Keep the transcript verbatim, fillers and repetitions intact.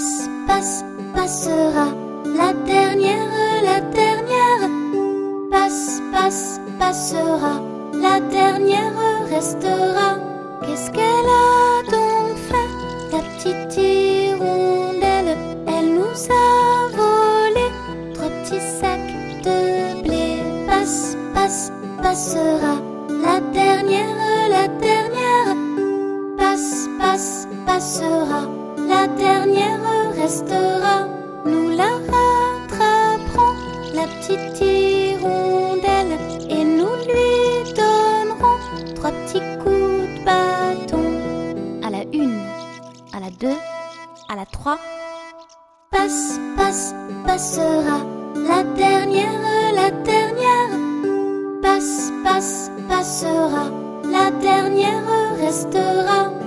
passe, passe, passera. La dernière, la dernière, passe, passe, passera. La dernière restera. Qu'est-ce qu'elle a donc fait, la petite hirondelle? Elle nous a volé trois petits sacs de blé. Passe, passe, passera. La dernière, la dernière, passe, passe, passera. La dernière restera. Nous la rattraperons, la petite hirondelle, et nous lui donnerons trois petits coups de bâton. À la une, à la deux, à la trois. Passe, passe, passera. La dernière, la dernière, passe, passe, passera. La dernière restera.